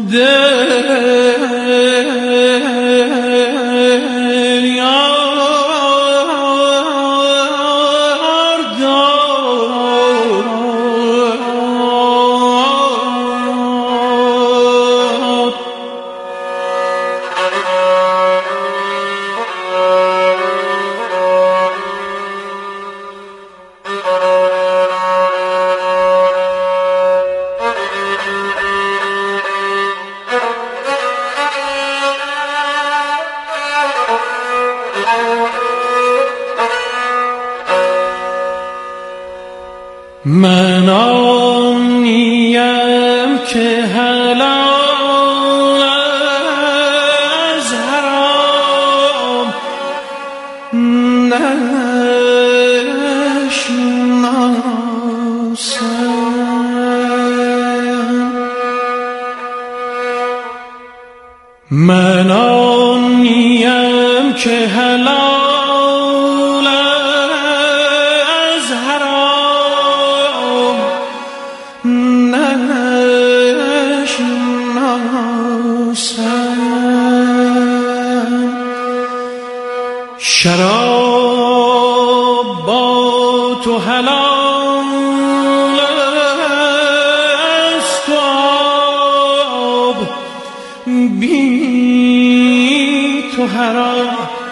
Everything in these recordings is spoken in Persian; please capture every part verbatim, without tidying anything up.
من آنیم که حلال از حرام نشناسم. من آنیم که حلال شراب با تو حلال است و آب بی تو حرام.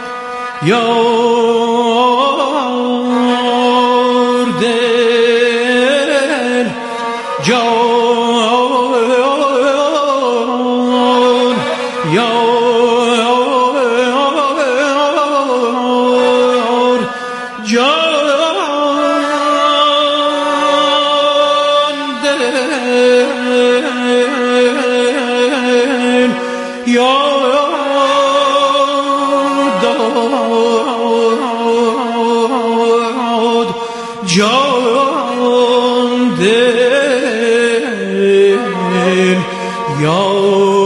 یار دل جان یار جان دل یار داد جان دل یار.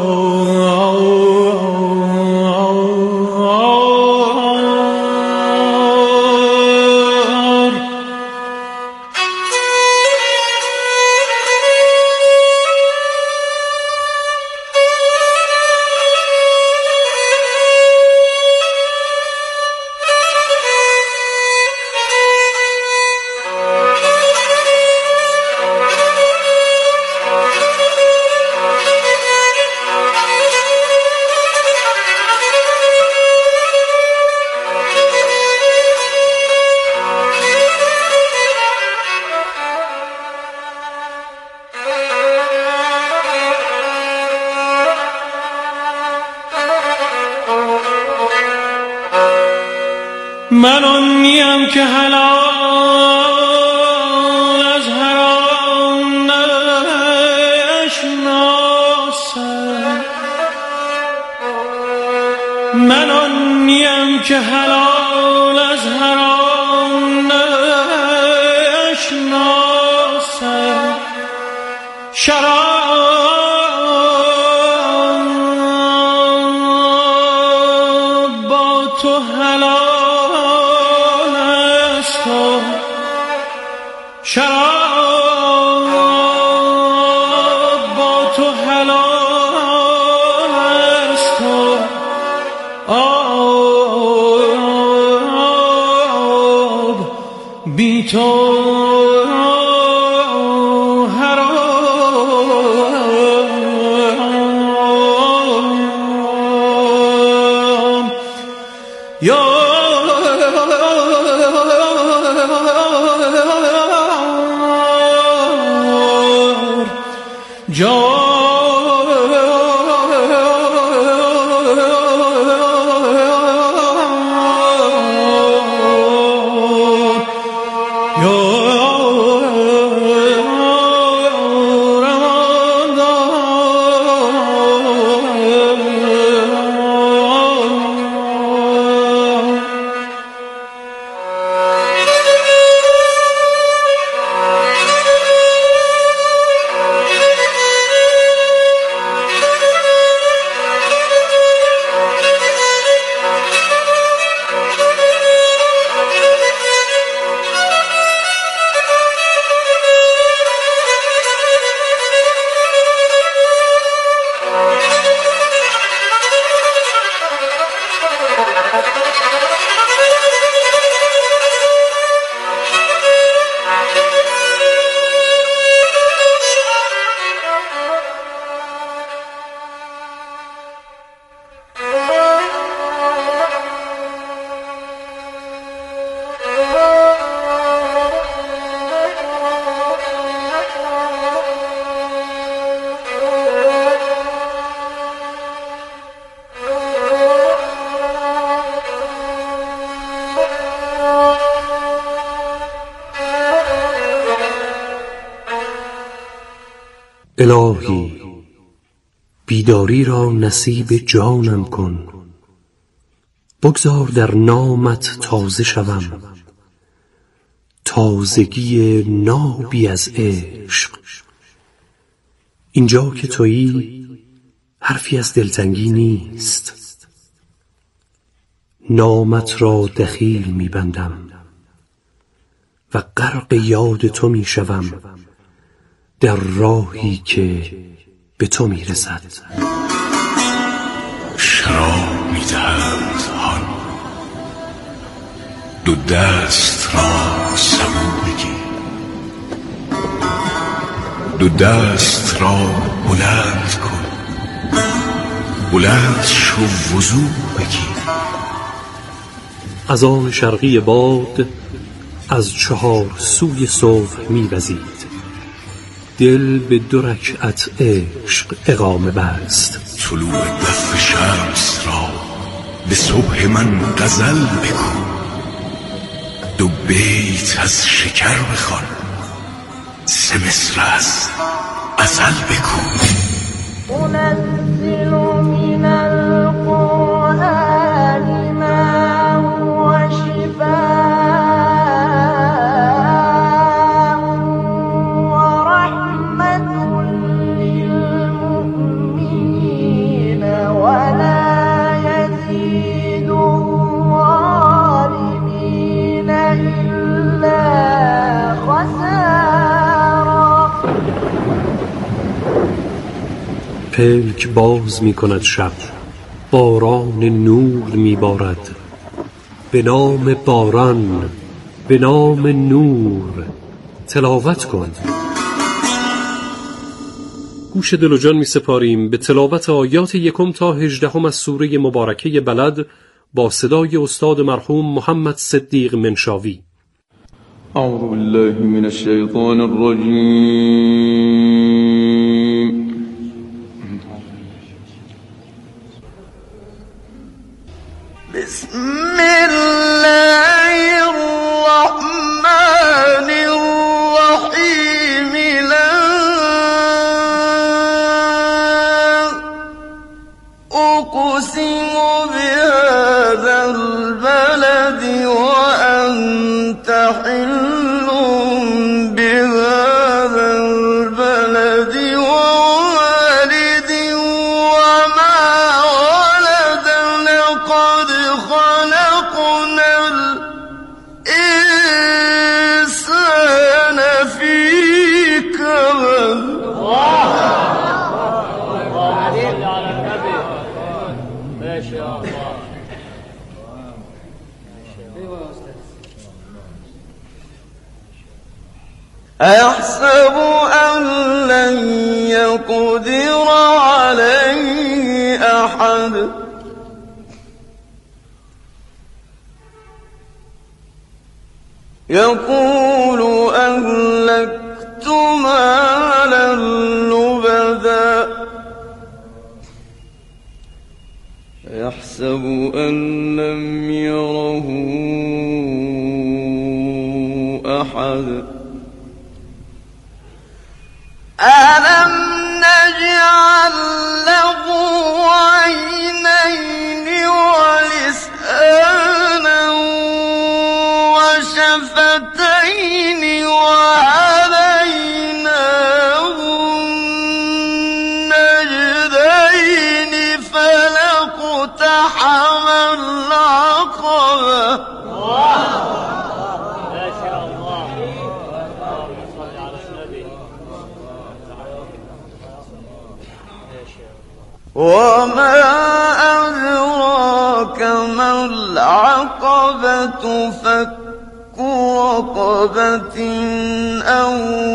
من آنیم که حلال از حرام نشناسم. من آنیم که حلال از حرام نشناسم. شراب با تو حلال شراب با تو حلال است و آب بی تو حرام. یا جان الهی بیداری را نصیب جانم کن، بگذار در نامت تازه شوم، تازگی نابی از عشق. اینجا که تویی حرفی از دلتنگی نیست، نامت را دخیل می بندم و غرق یاد تو می شوم در راهی که به تو می رسد. شراب می دهند هان، دو دست را سبو بگیر، دو دست را بلند کن، بلند شو وضو بگیر. از آن شرقی باد از چهار سوی صبح می وزید، دل به دو رکعت عشق اقامه بست. طلوع دف شمس را به صبح من غزل بگو، دو بیت از شکر بخوان، سه مصر از غزل بگو. أنزل من القرآن ما هو شفاء ورحمة للمؤمنين ولا يزيد الظالمين إلا خسارا. پلک باز می کند شب، باران نور می بارد، به نام باران، به نام نور تلاوت کن. گوش دل و جان می سپاریم به تلاوت آیات یکم تا هجدهم از سوره مبارکه بلد با صدای استاد مرحوم محمد صدیق منشاوی. اعوذ بالله من الشیطان الرجیم. بسم الله الرحمن الرحيم. لا أقسم بهذا البلد وأنت حل بهذا البلد ووالد وما ولد. لقد خلقنا الإنسان في كبد. أيحسب أن لن يقدر عليه أحد. يقول أهلكت مالا لبدا. يحسب أن لم يره أحد. ألم نجعل له عينين ولسانا وشفتين وهديناه النجدين فلاقتحم العقبة. وما أدراك ما العقبة. فك رقبة أو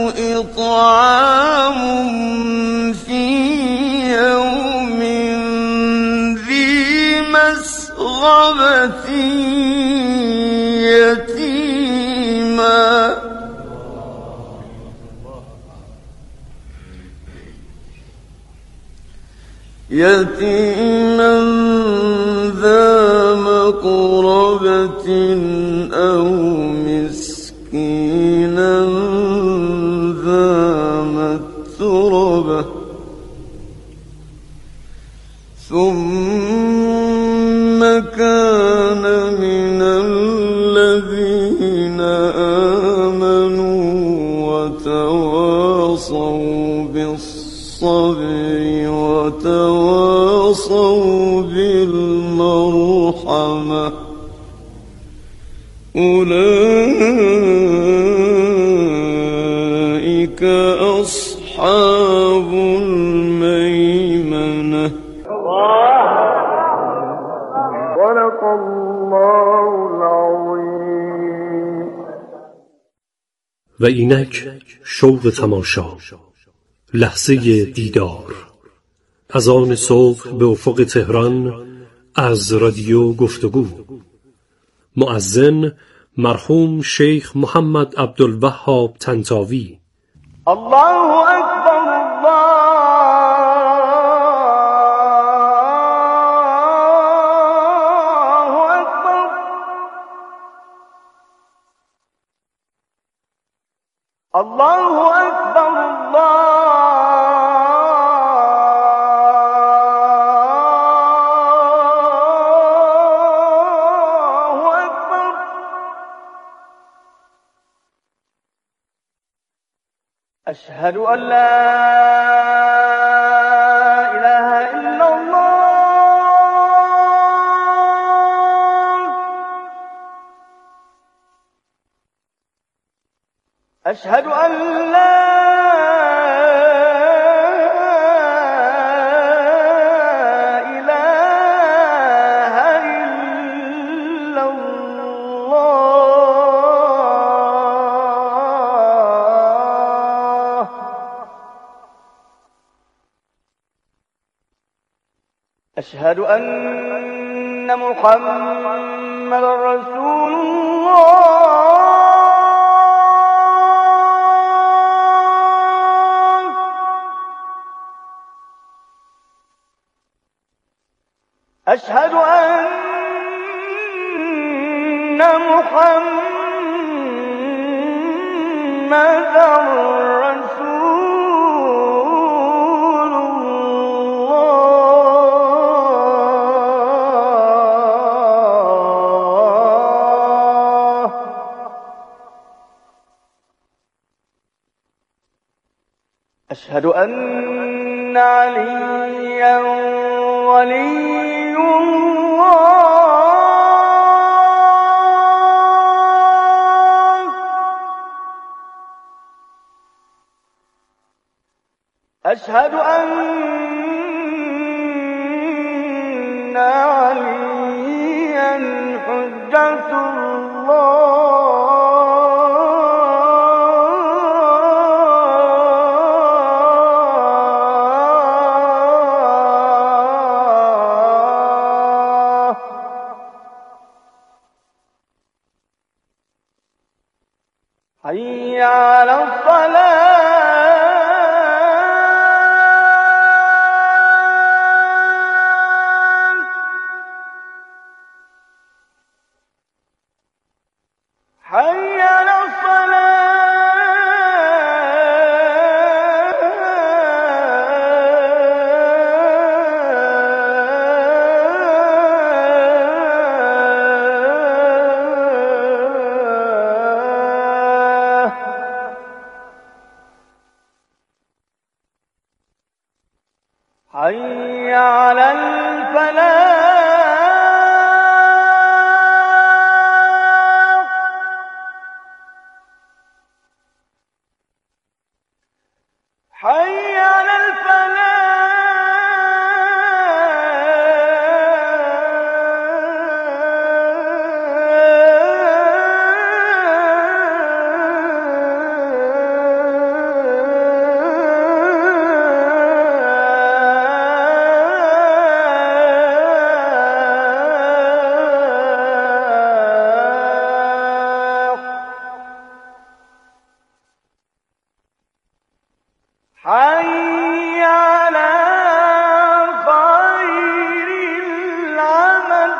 إطعام في يوم ذي مسغبة يتيما يتيما ذا مقربة أو مسكينا ذا متربة وتواصوا بالصبر وتواصوا بالمرحمة أولئك أصحاب الميمنة. صدق الله العظيم. و اینک شوق تماشا، لحظه دیدار، از آن صبح به افق تهران، از رادیو گفتگو. مؤذن مرحوم شیخ محمد عبدالوهاب طنطاوی. الله اکبر الله اکبر. الله اکبر الله اکبر. أشهد أن لا إله إلا الله. أشهد أن لا إله إلا الله. أشهد أن محمدا رسول الله. أشهد أن محمدا رسول الله. أشهد أن عليا ولي الله. أشهد أن عليا حجة الله. حي على الصلاة. حي على الصلاة. حي على الفلاح. حي على الفلاح. حي على خير العمل.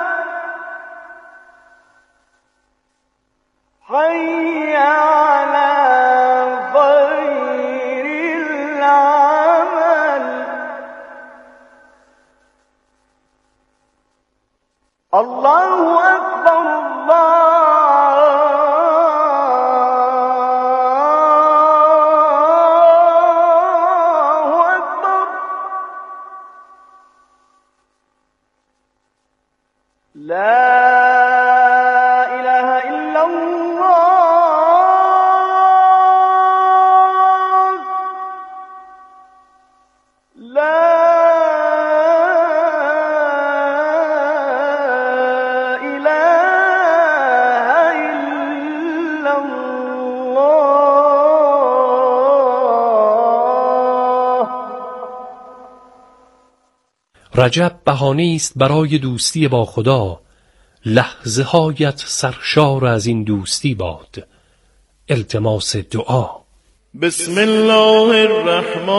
حي على خير العمل. الله أكبر الله رجب بهانه است برای دوستی با خدا. لحظه هایت سرشار از این دوستی باد. التماس دعا. بسم الله الرحمن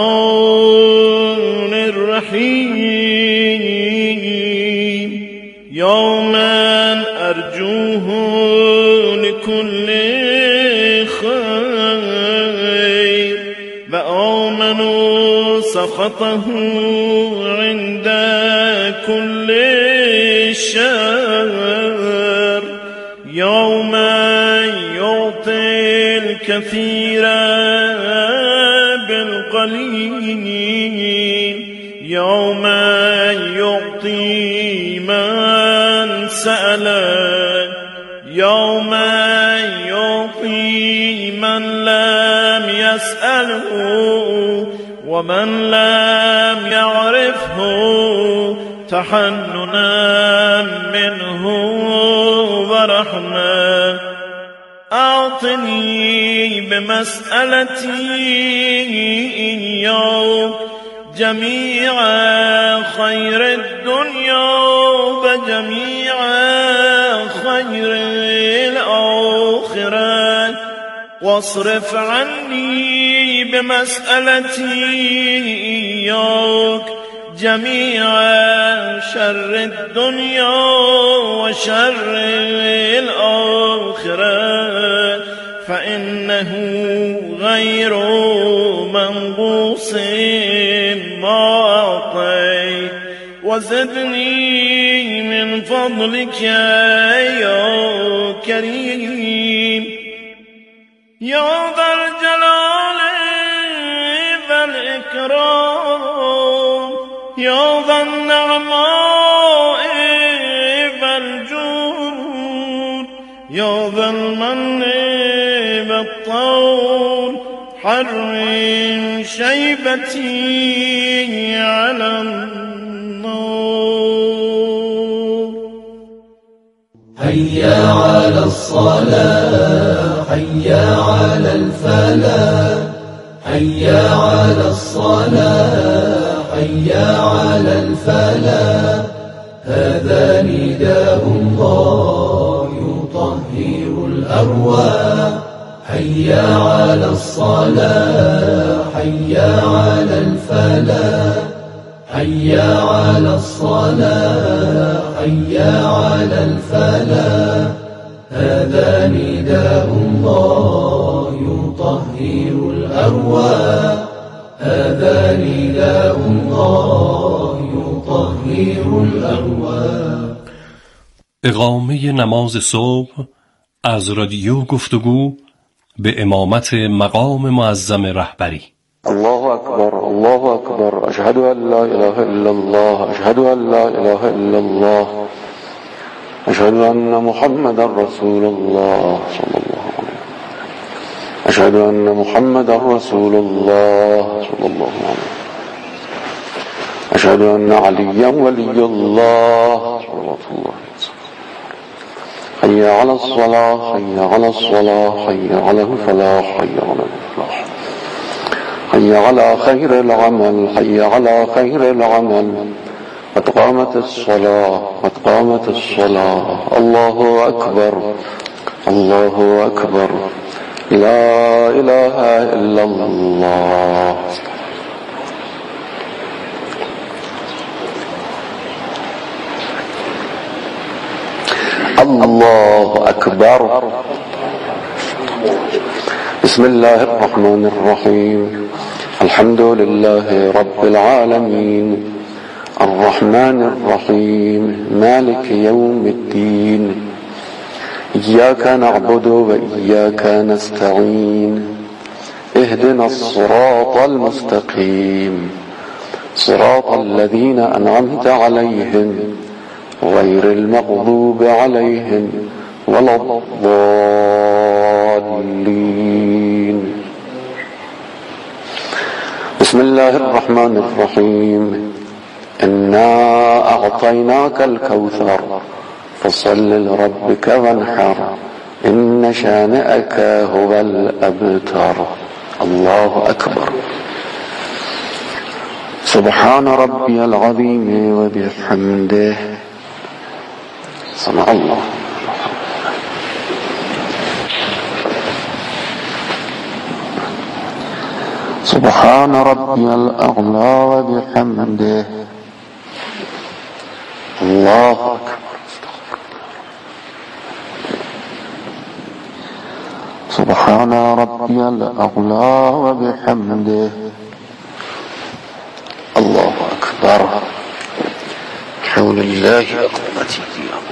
الرحیم. یا من ارجوه لكل خیر و آمنوا سخطه عند كل شر. یا من یعطی الكثیر بالقلیل. یا من یعطی من سأل. یا من یعطی من لم يسأله ومن لم يعرفه تحننا منه ورحمة. أعطني بمسألتي إياك جميع خير الدنيا وجميع خير الآخرة واصرف عني بمسألتي إياك جميع شر الدنيا وشر الآخرة فإنه غير منقوص ما أعطيت وزدني من فضلك يا كريم. يا ذا الجلال والإكرام. يا ذا النعماء والجود. يا ذا المن والطول. حرم شيبتي على النار. حي على الصلاة حي على الفلاح حي على الصلاة حي على الفلاح. هذا نداء الله يطهر الأرواح. حي على الصلاة حي على الفلاح حي على الصلاة حي على الفلاح. هذا نداء الله يطهر الأرواح. هذا نداء الله يطهر الأرواح. اقامه نماز صبح از رادیو گفتگو به امامت مقام معظم رهبری. الله أكبر الله أكبر. أشهد أن لا إله إلا الله. أشهد أن لا إله إلا الله. أشهد أن محمد رسول الله صلى الله عليه وسلم. أشهد أن محمد رسول الله صلى الله عليه وسلم. أشهد أن عليا ولي الله صلى الله عليه وسلم. حي على الصلاة حي على الصلاة حي على الفلاح حي على الفلاح. حي على خير العمل حي على خير العمل. قد قامت الصلاة قد قامت الصلاة. الله أكبر الله أكبر. لا إله إلا الله. الله أكبر. بسم الله الرحمن الرحيم. الحمد لله رب العالمين الرحمن الرحيم مالك يوم الدين. إياك نعبد وإياك نستعين. اهدنا الصراط المستقيم صراط الذين أنعمت عليهم غير المغضوب عليهم ولا الضالين. بسم الله الرحمن الرحيم. إنا أعطيناك الكوثر فصل لربك وانحر إن شانئك هو الأبتر. الله أكبر. سبحان ربي العظيم وبحمده. سمع الله. سبحان ربي الأعلى وبحمده. الله أكبر. سبحان ربي الأعلى وبحمده. الله أكبر. حول الله قوتي.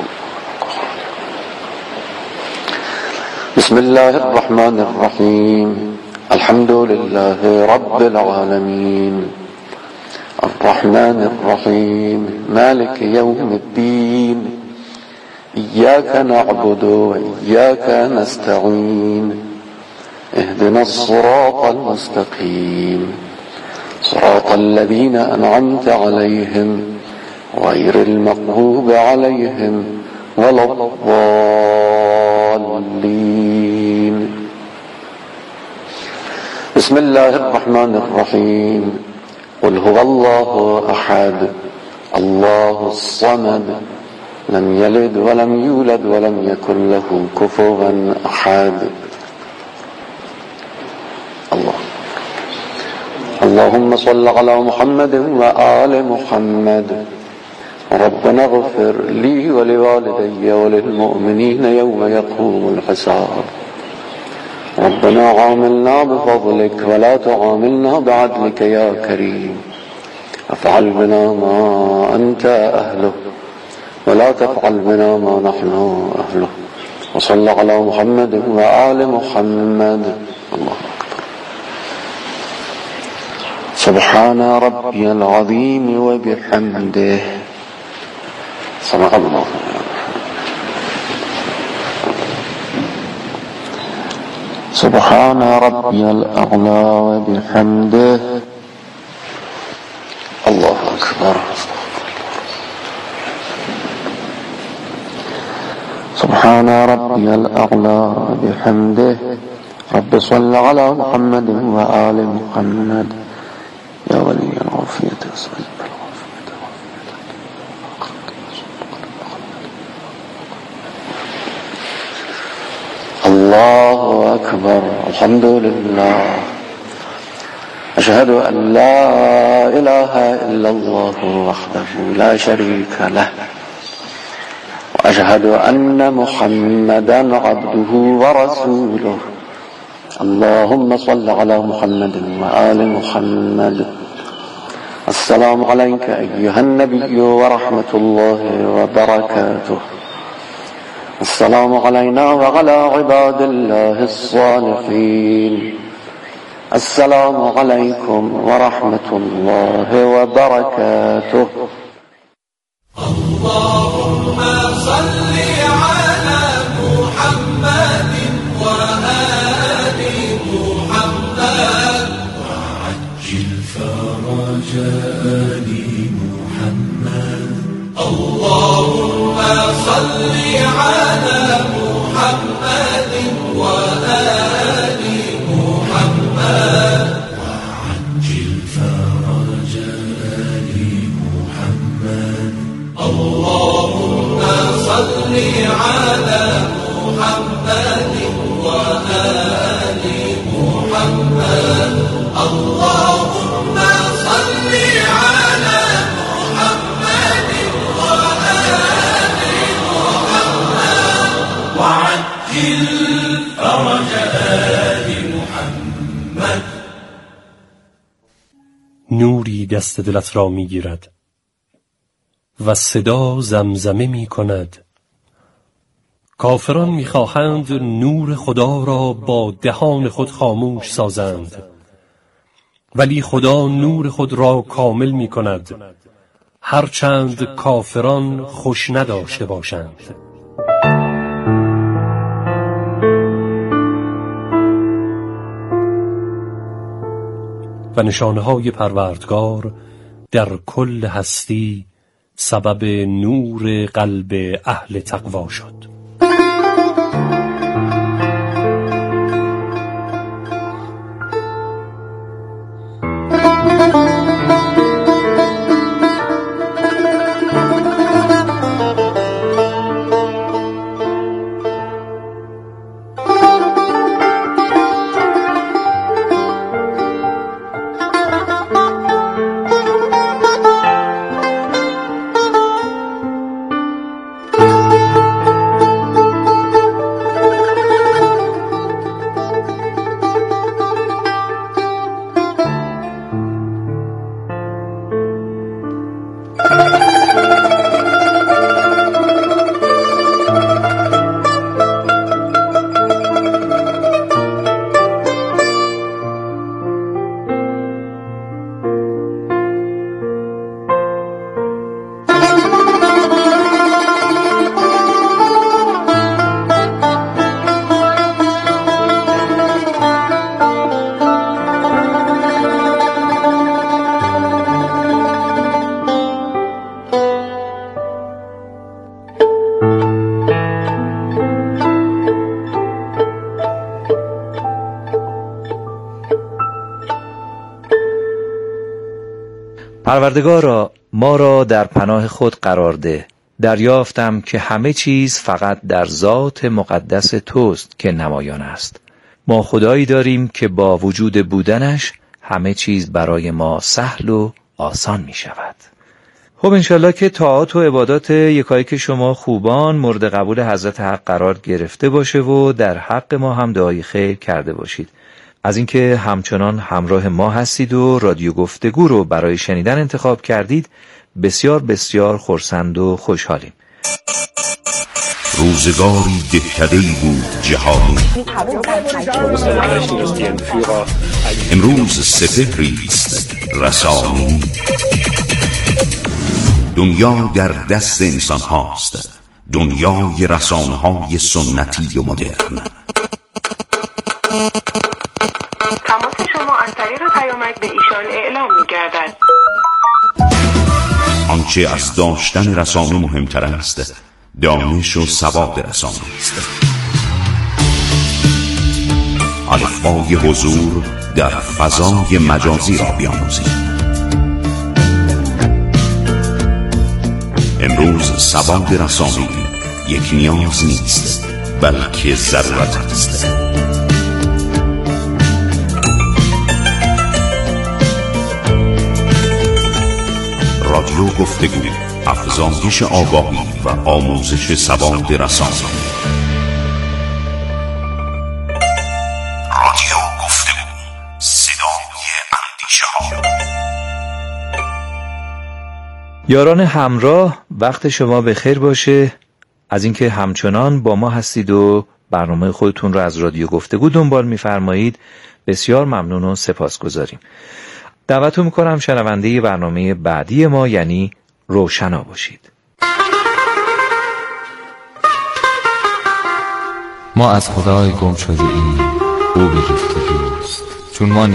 بسم الله الرحمن الرحيم. الحمد لله رب العالمين الرحمن الرحيم مالك يوم الدين إياك نعبد وإياك نستعين اهدنا الصراط المستقيم صراط الذين أنعمت عليهم غير المغضوب عليهم ولا الضالين. بسم الله الرحمن الرحيم. قل هو الله أحد الله الصمد لم يلد ولم يولد ولم يكن له كفوا أحد. الله. اللهم صل على محمد وآل محمد. ربنا اغفر لي ولوالدي وللمؤمنين يوم يقوم الحساب. ربنا عاملنا بفضلك ولا تعاملنا بعدلك يا كريم. افعل بنا ما أنت أهله ولا تفعل بنا ما نحن أهله. وصل على محمد وآل محمد. الله أكبر. سبحان ربي العظيم وبحمده. سمع الله. سبحان ربي الأعلى وبحمده. الله أكبر. سبحان ربي الأعلى وبحمده. رب صل على محمد وآل محمد. يا ولي العافية اسأل الله أكبر. الحمد لله. أشهد أن لا إله إلا الله وحده لا شريك له وأشهد أن محمدا عبده ورسوله. اللهم صل على محمد وآل محمد. السلام عليك أيها النبي ورحمة الله وبركاته. السلام علينا وعلى عباد الله الصالحين. السلام عليكم ورحمة الله وبركاته. اللهم صل على محمد وآل محمد وعجل فرج آل محمد. اللهم صل على محمد وآل محمد وعجل فرج آل محمد. اللهم صل على محمد وآل محمد. اللهم صل على محمد وآل محمد وعجل فرج آل محمد. نوری دست دلت را می گیرد و صدا زمزمه می کند. کافران می خواهند نور خدا را با دهان خود خاموش سازند، ولی خدا نور خود را کامل می کند هرچند کافران خوش نداشته باشند. و نشانه‌های پروردگار در کل هستی سبب نور قلب اهل تقوا شد. پروردگارا ما را در پناه خود قرار ده. دریافتم که همه چیز فقط در ذات مقدس توست که نمایان است. ما خدایی داریم که با وجود بودنش همه چیز برای ما سهل و آسان می شود. خب انشالله که طاعات و عبادات یکایک شما خوبان مورد قبول حضرت حق قرار گرفته باشه و در حق ما هم دعای خیر کرده باشید. از اینکه همچنان همراه ما هستید و رادیو گفتگو رو برای شنیدن انتخاب کردید بسیار بسیار خرسند و خوشحالیم. روزگاری دهکده‌ای بود جهانی، امروز سپهری است رسانی. دنیا در دست انسان هاست، دنیای رسانه های سنتی و مدرن. تماس شما از طریق پیامک به ایشان اعلام می گردد. آنچه از داشتن رسانه مهمتر است دانش و سواد رسانه است. الفبای حضور در فضای مجازی را بیاموزید. امروز سواد رسانه‌ای یک نیاز نیست بلکه ضرورت است. رادیو گفتگو، افزایش آگاهی و آموزش سواد رسانه. رادیو گفتگو، صدای اندیشه ها. یاران همراه، وقت شما بخیر باشه. از اینکه همچنان با ما هستید و برنامه خودتون رو از رادیو گفتگو دنبال می‌فرمایید بسیار ممنون و سپاسگزاریم. دعوتتون می‌کنم شنونده برنامه بعدی ما یعنی روشنا باشید. ما از خدای گم شده ایم، او بی رفته دوست، چون ما